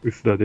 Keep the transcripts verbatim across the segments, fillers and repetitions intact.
薄田です。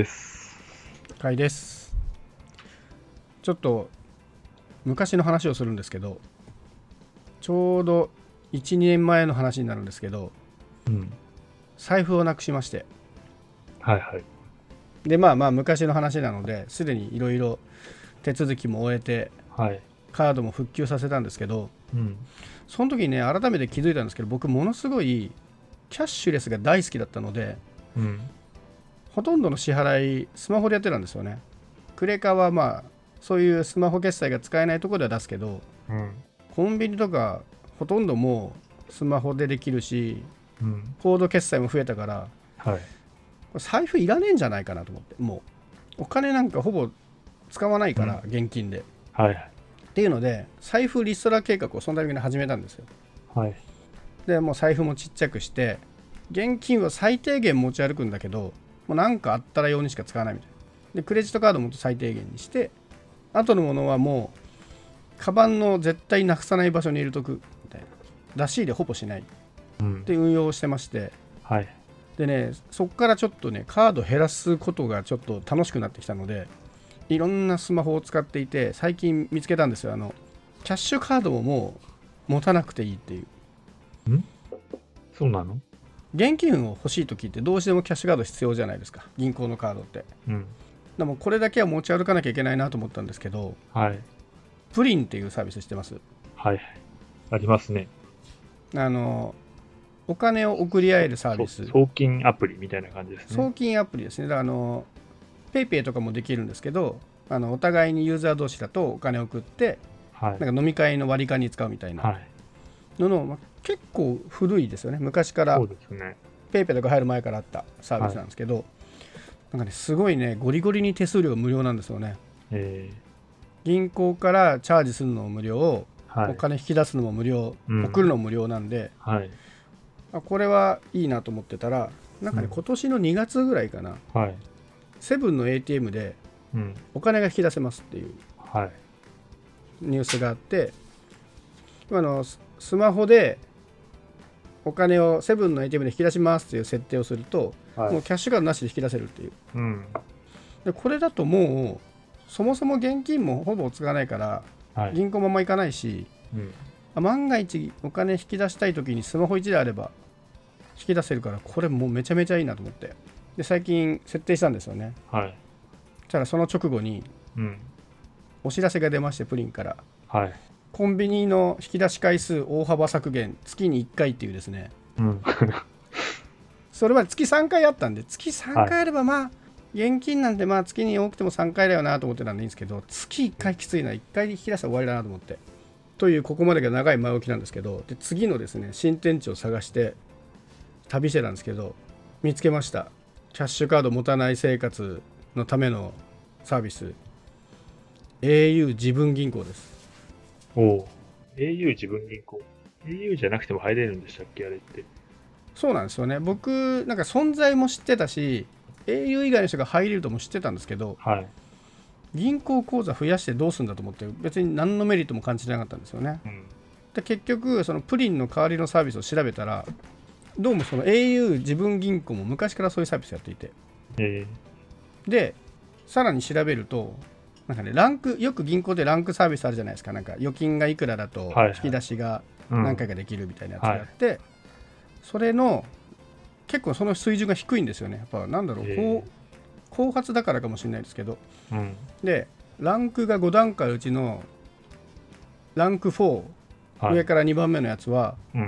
かいです。ちょっと昔の話をするんですけど、ちょうどいち、にねんまえの話になるんですけど、 うん。 財布をなくしまして。 はいはい。 で、まあまあ昔の話なので、すでにいろいろ手続きも終えて、 はい。 カードも復旧させたんですけど、 うん。 その時にね、改めて気づいたんですけど、僕ものすごいキャッシュレスが大好きだったので、 うん。 ほとんどの支払いスマホでやってたんですよね。クレカはまあそういうスマホ決済が使えないところでは出すけど、 うん。 コンビニとかほとんどもうスマホでできるし、 うん。 コード決済も増えたから、 はい。 これ財布いらねえんじゃないかなと思って、もうお金なんかほぼ使わないから、 うん。 現金で。 はい。 っていうので、財布リストラ計画をそのタイミングで始めたんですよ。 はい。 で、もう財布もちっちゃくして、現金は最低限持ち歩くんだけど、もうなんかあったら用にしか使わないみたいな。で、クレジットカードも最低限にして、あとのものはもう、カバンの絶対なくさない場所に入れとくみたいな。出し入れほぼしないっうん。 て運用をしてまして、 はい。 でね、そこからちょっとね、カード減らすことがちょっと楽しくなってきたので、いろんなスマホを使っていて、最近見つけたんですよ。あの、キャッシュカードももう持たなくていいっていう。 んそうなの？ 現金を欲しいときってどうしてもキャッシュカード必要じゃないですか。銀行のカードって。 うん。 でもこれだけは持ち歩かなきゃいけないなと思ったんですけど、 はい。 プリンっていうサービスしてます。 はい。ありますね。 あの、お金を送り合えるサービそス。 送金アプリみたいな感じですね。 送金アプリですね。だからあの、ペイペイとかもできるんですけど、あのお互いにユーザー同士だとお金を送って、 はい。 なんか飲み会の割り勘に使うみたいなはい。 のの、まあ、結構古いですよね。昔からそうですね。 ペイペイとか入る前からあったサービスなんですけど、なんかね、すごいね、ゴリゴリに手数料が無料なんですよね。 え銀行からチャージするのも無料、 ー、はい。 お金引き出すのも無料、 うん。 送るのも無料なんで、 はい。 あ、これはいいなと思ってたら、なんかね、 うん。 今年のにがつぐらいかな、 はい。 セブンの エーティーエム でうん。 お金が引き出せますっていうはい。 ニュースがあって、あのススマホでお金をセブンの エーティーエム で引き出しますっていう設定をすると、 はい。 もうキャッシュカードなしで引き出せるっていう。 うん。 で、これだともう、そもそも現金もほぼ使わないから、 はい。 銀行もあんま行かないし、 うん。 万が一お金引き出したい時にスマホいちであれば引き出せるから、これもうめちゃめちゃいいなと思って。で、最近設定したんですよね。 はい。 そしたらその直後にうん。 お知らせが出まして、プリンから。 はい。 コンビニの引き出し回数大幅削減、月にいっかいっていうですね。 うん。 それまで月さんかいあったんで、月3 はい。 回あればまあ、現金なんてまあ月に多くてもさんかいだよなと思ってたんでいいんですけど、月いっかいきついな、いっかい引き出したら終わりだなと思って。というここまでが長い前置きなんですけど、で次のですね、新天地を探して旅してたんですけど、見つけました。キャッシュカード持たない生活のためのサービス、 エーユー 自分銀行です。 おお。エーユー 自分銀行。エーユー じゃなくても入れるんでしたっけ、あれって。 そうなんですよね。僕なんか存在も知ってたし、 エーユー 以外の人が入れるとも知ってたんですけど、 はい。 銀行口座増やしてどうするんだと思って、別に何のメリットも感じてなかったんですよね。 うん。 で、結局そのプリンの代わりのサービスを調べたら、どうもその エーユー 自分銀行も昔からそういうサービスやっていて、 えでさらに調べると、なんかね、ランク、よく銀行でランクサービスあるじゃないですか。なんか預金がいくらだー、はいはい。 と引き出しがうん。 何回かできるみたいなやつがはい。 あって、それの結構その水準が低いんですよね。やっぱなんだろう、こえう後発だからかもしれないですけど、 ー、うん。 でランクがご段階うちのランクよん、 はい。 上からにばんめのやつはうん。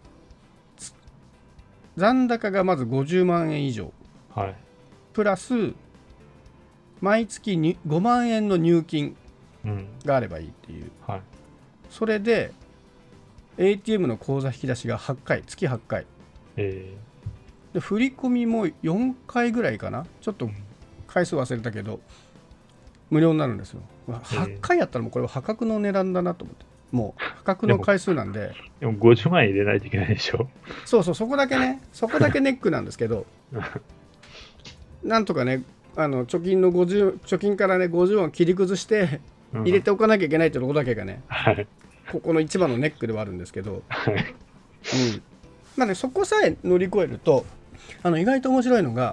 残高がまずごじゅうまんえん以上はい。 プラス毎月にごまんえんの入金うん。 があればいいっていう。 はい。 それで エーティーエム の口座引き出しがはちかい、月はちかいえで、振り込みもよんかいぐらいかな、ちょっー、 とうん。 回数忘れたけど無料になるんですよ。はちえかいやったらもうこれは破格の値段だなと思って、もう破格ー、でも、 の回数なんで。 でもごじゅうまん円入れないといけないでしょ。 そうそう、そこだけね、そこだけネックなんですけど、なんとかね、あの貯金のごじゅう、貯金からね、ごじゅうまん切り崩してうん。 入れておかなきゃいけないってとこだけがね、 はい。 ここの一番のネックではあるんですけど、 はい。 うん。まあね、そこさえ乗り越えると、あの意外と面白いのが、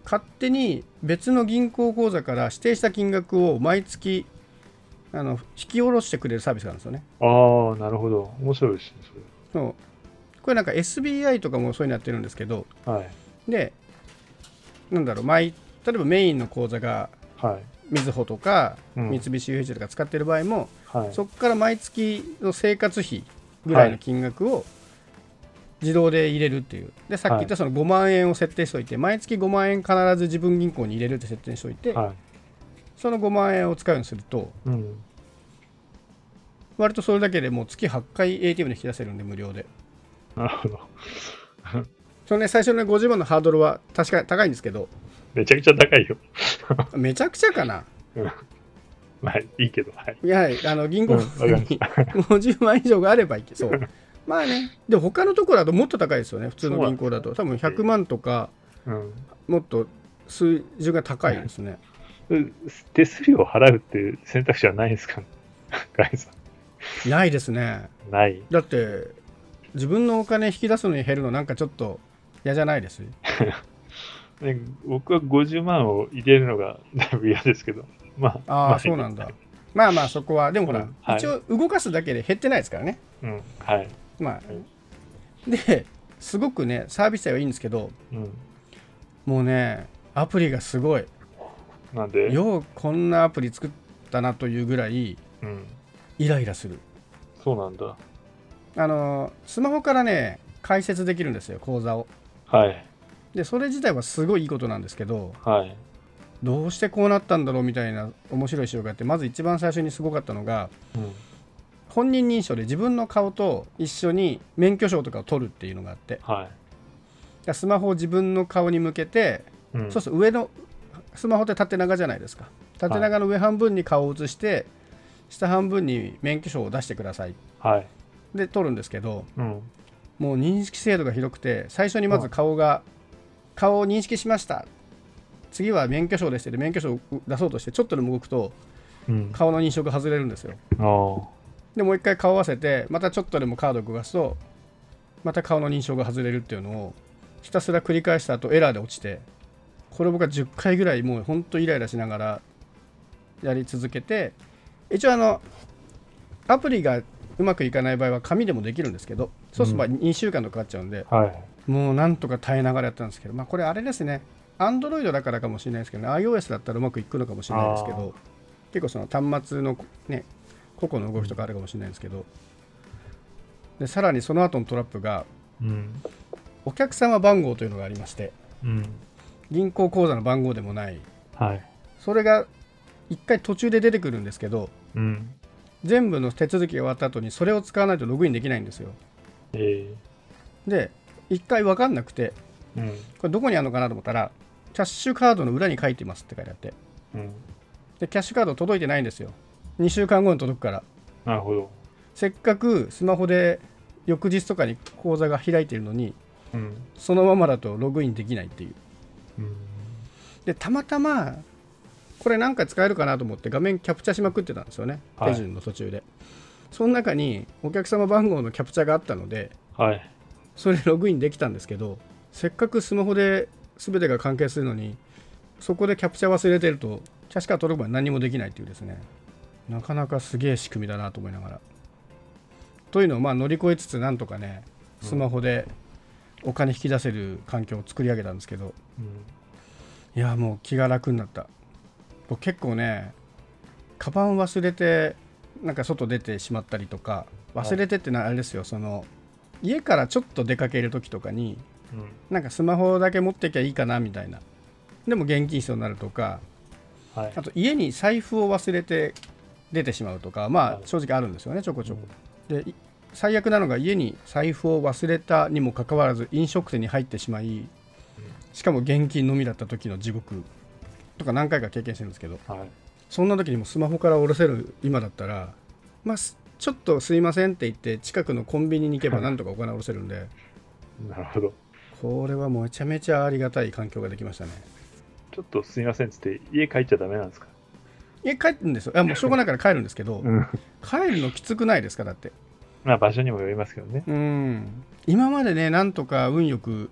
勝手に別の銀行口座から指定した金額を毎月あの引き下ろしてくれるサービスがあるんですよね。 ああ、なるほど。面白いですね、 そう。これなんか エスビーアイ とかもそういうのやってるんですけど、 それ。はい。 で、なんだろう、毎例えばメインの口座がはい。 みずほとか、 うん三菱 ユーエイチ とか使ってる場合も、 はい。 そこから毎月の生活費ぐらいの金額を自動で入れるっていう。で、さっき言ったそのごまん円を設定しておいて、毎月ごまん円必ず自分銀行に入れるって設定しておいて、 はい。 そのごまん円を使うようにすると、 うん。 割とそれだけでもう月はちかい エーティーエム で引き出せるんで、無料で。 なるほど。 そのね、最初のごじゅうまんのハードルは確か高いんですけど、 めちゃくちゃ高いよ。 めちゃくちゃかな。 うんまあ、いいけど、はい。 いや、あの銀行うんわかりましにごじゅうまん以上があればいいけど、そう。まあね、でも他のところだともっと高いですよね、普通の銀行だと。多分ひゃくまんとか、 うん。 もっと数字が高いですね。 手数料を払うっていう選択肢はないんですかね、ガイさないですね。 ん。ない。 だって、自分のお金引き出すのに減るのなんかちょっと嫌じゃないです。 ね僕はごじゅうまんを入れるのがだいぶ嫌ですけど。まあ、 ああ、 まあそうなんだ。まあまあ、そこは、でもほら、 うんはい一応動かすだけで減ってないですからね。 うん。はい。 まあ、で、すごくね、サービス自体はいいんですけど、 うん。 もうね、アプリがすごい。 なんで、 ようこんなアプリ作ったなというぐらいうん。 イライラする。 そうなんだ。 あの、スマホからね、開設できるんですよ、口座を。 はい。 で、それ自体はすごいいいことなんですけど、 はい。 どうしてこうなったんだろうみたいな面白い仕様があって、まず一番最初にすごかったのが、 うん。 本人認証で自分の顔と一緒に免許証とかを取るっていうのがあって、 はスマホを自分の顔に向けて、 い。うん。 そうすると上のスマホって縦長じゃないですか。縦長の上半分に顔を映して、下半分に免許証を出してください。 はい。 で、取るんですけど、 うん。 もう認識精度がひどくて、最初にまず顔が、顔を認識しました。次は免許証ですって免許証を出そうとして、ちょっとでも動くと、 うん。 顔の認証が外れるんですよ。 ああ。 で、もう一回顔を合わせて、またちょっとでもカードを動かすと、また顔の認証が外れるっていうのを、ひたすら繰り返した後、エラーで落ちて、これ僕はじゅっかいぐらい、もう本当イライラしながらやり続けて、一応あの、アプリがうまくいかない場合は紙でもできるんですけど、そうするとにしゅうかんとかかっちゃうんで、 はい。 もうなんとか耐えながらやったんですけど、まあこれあれですね、Android だからかもしれないですけどね、iOS だったらうまくいくのかもしれないですけど、結構その端末のね、個々の動きとかあるかもしれないですけど、でさらにその後のトラップが、 うん。 お客様番号というのがありまして、 うん。 銀行口座の番号でもない、 はい。 それが一回途中で出てくるんですけど、 うん。 全部の手続きが終わった後にそれを使わないとログインできないんですよ。 えで、一回分かんなくて、 えうん。 これどこにあるのかなと思ったら、キャッシュカードの裏に書いてますって書いてあって、 うん。 で、キャッシュカード届いてないんですよ。にしゅうかんごに届くから。 なるほど。 せっかくスマホで翌日とかに口座が開いているのに、 うん。 そのままだとログインできないっていう。 うん。 で、たまたま、これなんか使えるかなと思って画面キャプチャしまくってたんですよね。 はい手順の途中で。その中にお客様番号のキャプチャがあったので、 はい。 それログインできたんですけど、せっかくスマホで全てが関係するのに、そこでキャプチャ忘れてると、キャッシュカード届くまで何もできないっていうですね、なかなかすげえ仕組みだなと思いながら。というのをまあ乗り越えつつ、なんとかね、スマホでお金引き出せる環境を作り上げたんですけど、 うん。 いやもう気が楽になった。僕結構ね、カバン忘れてなんか外出てしまったりとか、忘れてってのはあれですよ、その家からちょっと出かける時とかに、 うん。 なんかスマホだけ持ってきゃいいかなみたいな、でも現金必要になるとか、 はい。 あと家に財布を忘れて出てしまうとか、まあはい正直あるんですよね、ちょこちょこ。で、い最悪なのが家に財布を忘れたにもかかわらず飲食店に入ってしまい、しかも現金のみだった時の地獄とか何回か経験してるんですけど、 はい。 そんな時にもスマホから下ろせる今だったら、まあ、すちょっとすいませんって言って近くのコンビニに行けばなんとかお金下ろせるんで、 なるほど。 これはもうめちゃめちゃありがたい環境ができましたね。 ちょっとすみませんっつって家帰っちゃダメなんですか？ 家帰るんですよ。いやもうしょうがないから帰るんですけど、 うん。 帰るのきつくないですか？だって。 まあ場所にもよりますけどね。 うん。今までね、なんとか運よく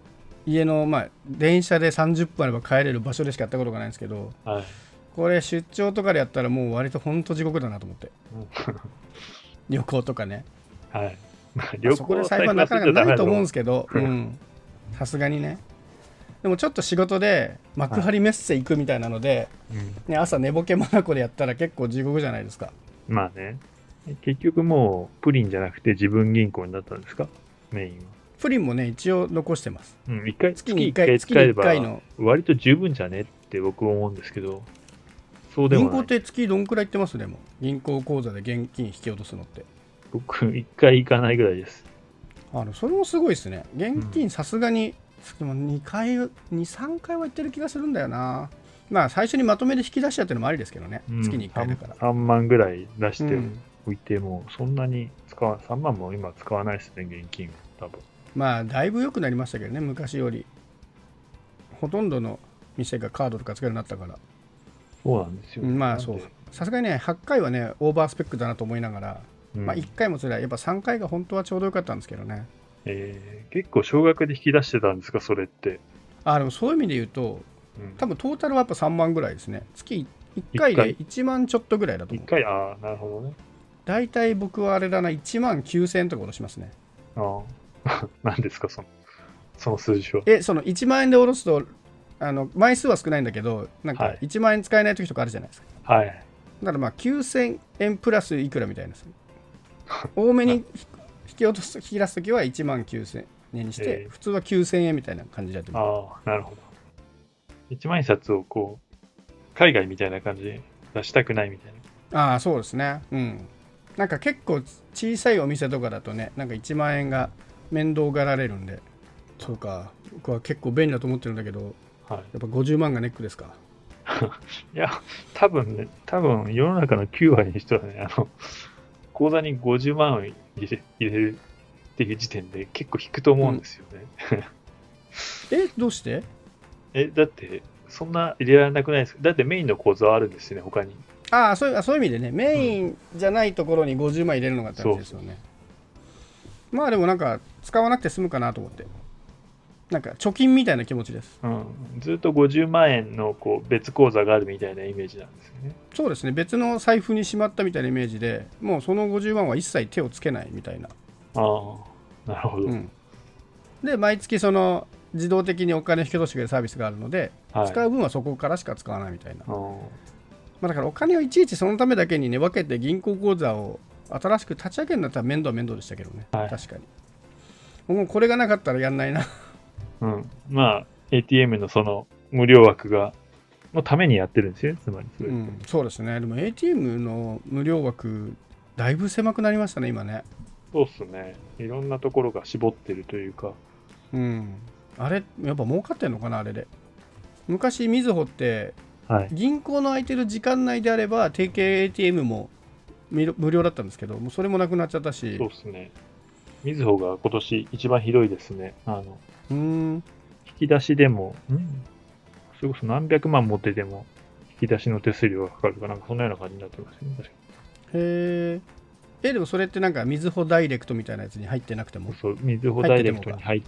家のまあ電車でさんじゅっぷんあれば帰れる場所でしかやったことがないんですけど、 はい。 これ出張とかでやったらもう割と本当地獄だなと思って。 うん、 旅行とかね。 はい。まあ、 まあ、 旅そこで行裁判なかなかないと思うんですけけど、うん。さすがにね。でもちょっと仕事で幕張メッセ行くみたいなので、 ど。うん、 ね、朝寝ぼけまなこでやったら結構地獄じゃないですか。 まあね。結局もう、プリンじゃなくて自分銀行になったんですか、メインは。 プリンもね、一応残してます。 うん、一回、 月に1 月一回回、月に1 使えば、 回の。 割と十分じゃねって僕は思うんですけど、そうでもない。 銀行って月どんくらい行ってます？でも銀行口座で現金引き落とすのって。 僕、一回行かないぐらいです。 あのそれもすごいですね。現うん金さすがに、でもにかい、に、さんかいは行ってる気がするんだよな。まあ最初にまとめで引き出しちゃってるのもありですけどね。 うん、 月にいっかいだから。 さんまんぐらい出してうんおいても、そんなに使わ、さんまんも今使わないですね、現金は。多分。 まあだいぶ良くなりましたけどね、昔より。ほとんどの店がカードとか使えるようになったから。 そうなんですよ。 うん、まあそう。さすがにね、はっかいはね、オーバースペックだなと思いながら、 うん、 まあいっかいもつらい。やっぱさんかいが本当はちょうどよかったんですけどね。 えー、結構少額で引き出してたんですか、それって。 あ、でもそういう意味で言うと、 うん、 多分トータルはやっぱさんまんぐらいですね。月いっかいでいちまんちょっとぐらいだと思う。 いっかい、ああ、なるほどね。 大体僕はあれだな、いちまんきゅうせんえんとか下ろしますね。 ああ。何ですか、その、その数字は。 え、そのいちまん円で下ろすと、あの枚数は少ないんだけど、なんかはいいちまん円使えない時とかあるじゃないですか。 はい。 だからまあきゅうせんえんプラスいくらみたいなですね。多めに引き落とす、引き出す時はいちまんきゅうせんえんにして、 えー普通はきゅうせんえんみたいな感じでやってます。 ああ、なるほど。一万円札をこう、海外みたいな感じで出したくないみたいな。 ああ、そうですね。うん。なんか結構小さいお店とかだとね、なんかいちまん円が面倒がられるんで、そうか、僕は結構便利だと思ってるんだけど、 はい。 やっぱごじゅうまんがネックですか。 いや、多分ね、多分世の中のきゅう割の人はね、あの、口座にごじゅうまんを入れ入れるっていう時点で結構引くと思うんですよね。 え、どうして？ え、だって、そんな入れられなくないですか？だってメインの口座はあるんですよね、他に。 ああ、そういう、あ、そういう意味でね、メインじゃないところにごじゅうまん入れるのが大事ですよね。まあでもなんか使わなくて済むかなと思って。なんか貯金みたいな気持ちです。 うん。ずっとごじゅうまん円のこう別口座があるみたいなイメージなんですよね。 そうですね、別の財布にしまったみたいなイメージで、もうそのごじゅうまんは一切手をつけないみたいな。 ああ、なるほど。 うん、で、毎月その自動的にお金引き落としてくれるサービスがあるので、 はい、 使う分はそこからしか使わないみたいな。 あーまあ、だからお金をいちいちそのためだけにね、分けて銀行口座を新しく立ち上げるんだったら面倒は面倒でしたけどね、 はい、 確かに。もうこれがなかったらやんないな。 うん。まあ、エーティーエム のその無料枠が、のためにやってるんですよね、つまりそれ。 うん、そうですね。でも エーティーエム の無料枠、だいぶ狭くなりましたね、今ね。 そうっすね。いろんなところが絞ってるというか。 うん。あれ、やっぱ儲かってんのかな、あれで。昔、みずほって、 はい。 銀行の空いてる時間内であれば、提携 エーティーエム も無料だったんですけど、もうそれもなくなっちゃったし。 そうっすね。みずほが今年一番ひどいですね。あの、 うーん。 引き出しでも、んそれこそ何百万持ってても、引き出しの手数料がかかるかなんかそんなような感じになってますよね。確かへえ。え、でもそれってなんか、みずほダイレクトみたいなやつに入ってなくても。 そう、みずほダイレクトに入って、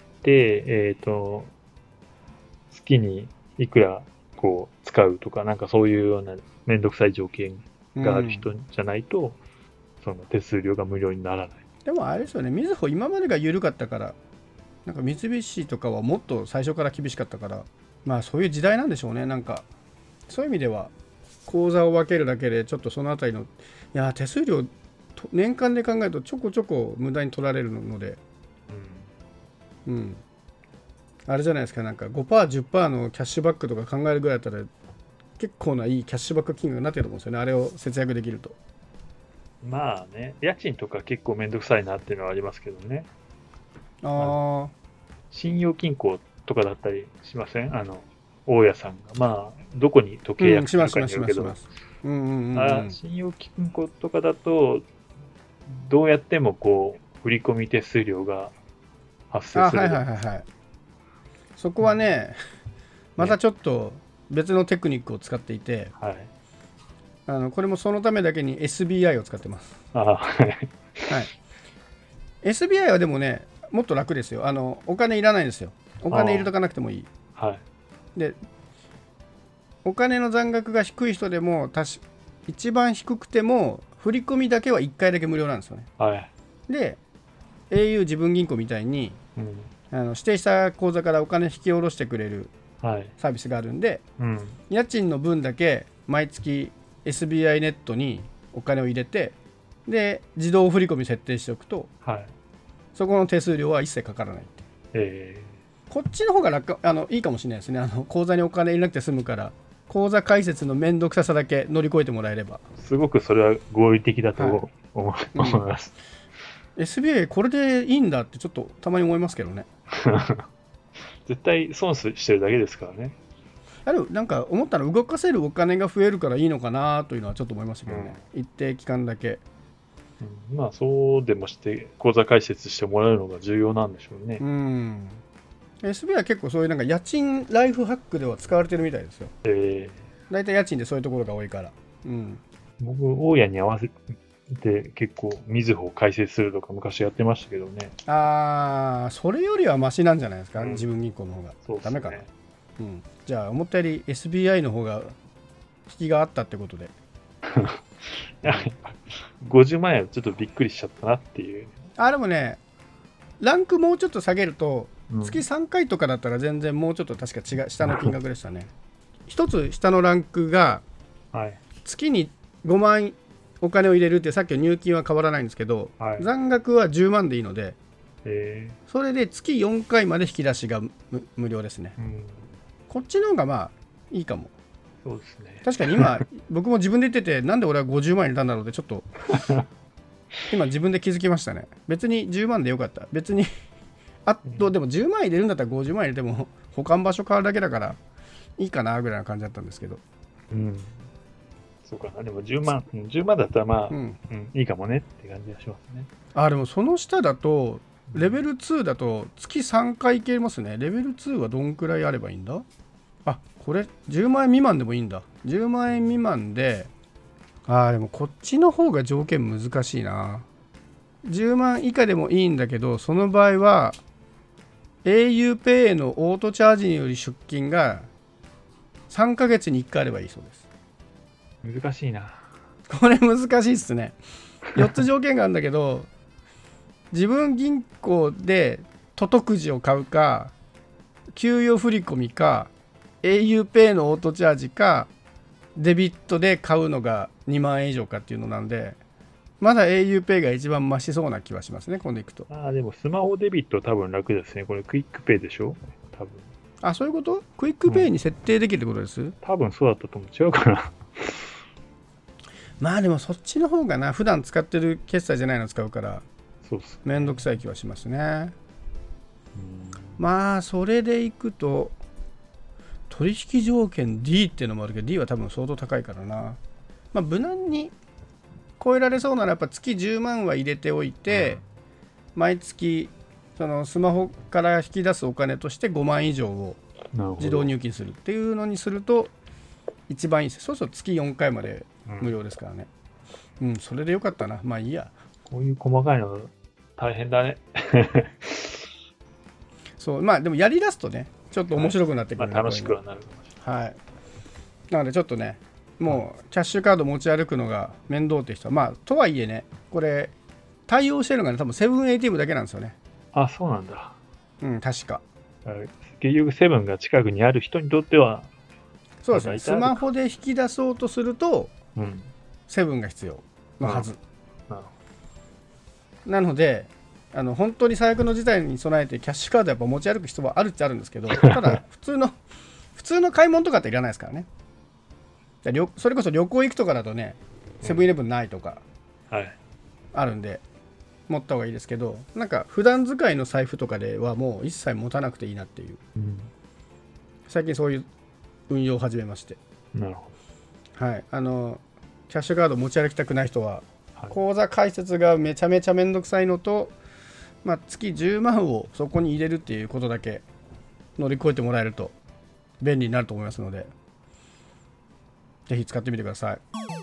えっ、と、月にいくらこう使うとか、なんかそういうようなめんどくさい条件がある人じゃないと、うん、その手数料が無料にならない。 でもあれですよね、みずほ今までが緩かったから、なんか三菱とかはもっと最初から厳しかったから、まあそういう時代なんでしょうね。なんかそういう意味では口座を分けるだけでちょっとそのあたりの、いや手数料年間で考えるとちょこちょこ無駄に取られるので、うん、うん、あれじゃないですか、なんか ごパーセント、じゅっパーセント のキャッシュバックとか考えるぐらいだったら結構ないいキャッシュバック金額になってると思うんですよね、あれを節約できると。 まあね、家賃とか結構めんどくさいなっていうのはありますけどね。 ああ、 信用金庫とかだったりしません？あの、大家さんが。まあ、どこに時計約するかによるけど、信用金庫とかだと、どうやってもこう、振込手数料が発生する。 はいはいはいはい。そこはね、うん、またちょっと別のテクニックを使っていて、 はい、 あのこれもそのためだけに エスビーアイ を使ってます。 あはい。 エスビーアイ はでもね、もっと楽ですよ。あのお金いらないんですよ。 お金入れとかなくてもいい。 はい。 で、お金の残額が低い人でも確一番低くても振り込みだけはいっかいだけ無料なんですよね。 はい。 で エーユー 自分銀行みたいに、うん、あの指定した口座からお金引き下ろしてくれるサービスがあるんで、はい、うん、家賃の分だけ毎月 エスビーアイ ネットにお金を入れて、で自動振り込み設定しておくと、はい、そこの手数料は一切かからないって。えー、こっちの方が楽あのいいかもしれないですね。あの口座にお金入れなくて済むから口座開設のめんどくささだけ乗り越えてもらえればすごくそれは合理的だと思います、 うん、エスビーアイ これでいいんだってちょっとたまに思いますけどね絶対損してるだけですからね。 あるなんか思ったら動かせるお金が増えるからいいのかなというのはちょっと思いましたけどね、うん、一定期間だけ、 うん、まあそうでもして口座開設してもらうのが重要なんでしょうね。うん、 エスビーアイ は結構そういうなんか家賃ライフハックでは使われてるみたいですよ。えー、だいたい家賃でそういうところが多いから、うん、 僕大家に合わせて結構みずほを開設するとか昔やってましたけどね。 ああ、それよりはマシなんじゃないですか、うん、自分銀行の方が。そうですね。ダメかな、うん、じゃあ思ったより エスビーアイ の方が引きがあったってことでごじゅうまん円はちょっとびっくりしちゃったなっていう。 あでもねランクもうちょっと下げると月さんかいとかだったら全然もうちょっと確か違う下の金額でしたね一つ下のランクが月にごまんお金を入れるって、さっきの入金は変わらないんですけど、はい、残額はじゅうまんでいいので、それで月よんかいまで引き出しが 無, 無料ですね、うん、こっちの方がまあいいかも。 そうですね。 確かに今僕も自分で言っててなんで俺はごじゅうまん入れたんだろうってちょっと今自分で気づきましたね。別にじゅうまんでよかった。別にあとでもじゅうまん入れるんだったらごじゅうまん入れても保管場所変わるだけだからいいかなぐらいな感じだったんですけど、 うん、そうかな。でもじゅうまんじゅうまんだったらまあ、うんうん、いいかもねって感じがしますね。 あでもその下だとレベルにだと月さんかいいけますね。レベルにはどんくらいあればいいんだ。あこれじゅうまん円未満でもいいんだ。じゅうまん円未満で、あでもこっちの方が条件難しいな。じゅうまん以下でもいいんだけど、その場合は エーユー ペイのオートチャージにより出金がさんかげつにいっかいあればいいそうです。 難しいな。 これ難しいっすね。よっつ条件があるんだけど自分銀行で都徳寺を買うか、給与振込か、 エーユー ペイのオートチャージか、デビットで買うのがにまん円以上かっていうのなんで、まだ エーユー ペイが一番マシそうな気はしますね、今度いくと。 ああ、でもスマホデビット多分楽ですね。これクイックペイでしょ多分。 あ、そういうこと？クイックペイに設定できるってことです？うん、 多分そうだったと思う。違うかなまあでもそっちの方がな、普段使ってる決済じゃないの使うからそうっすね、 めんどくさい気はしますね。うん、まあそれでいくと取引条件 ディー っていうのもあるけど ディー は多分相当高いからな。まあ無難に超えられそうならやっぱ月じゅうまんは入れておいて、うん、毎月そのスマホから引き出すお金としてごまん以上を自動入金するっていうのにすると一番いいです。そうすると月よんかいまで無料ですからね。うん、うん、それでよかったな。まあいいや。 こういう細かいの大変だねそう、まあでもやりだすとねちょっと面白くなってくる、 はい、まあ、楽しくはなる。 はい。なのでちょっとねもうキャッシュカード持ち歩くのが面倒って人は、まあとはいえね、これ対応してるのがね多分セブンエーティーエムだけなんですよね。 あ、そうなんだ。 うん、確か。 結局セブンが近くにある人にとってはそうですね。スマホで引き出そうとすると、うん、セブンが必要のはず。うん、なのであの本当に最悪の事態に備えてキャッシュカードやっぱ持ち歩く必要はあるっちゃあるんですけど、ただ普通の普通の買い物とかっていらないですからね。それこそ旅行行くとかだとね、セブンイレブンないとかあるんで持った方がいいですけど、なんか普段使いの財布とかではもう一切持たなくていいなっていう、うん、最近そういう運用を始めまして。 なるほど。はい、あのキャッシュカード持ち歩きたくない人は、はい、口座開設がめちゃめちゃめんどくさいのと、まあ、月じゅうまんをそこに入れるっていうことだけ乗り越えてもらえると便利になると思いますので、ぜひ使ってみてください。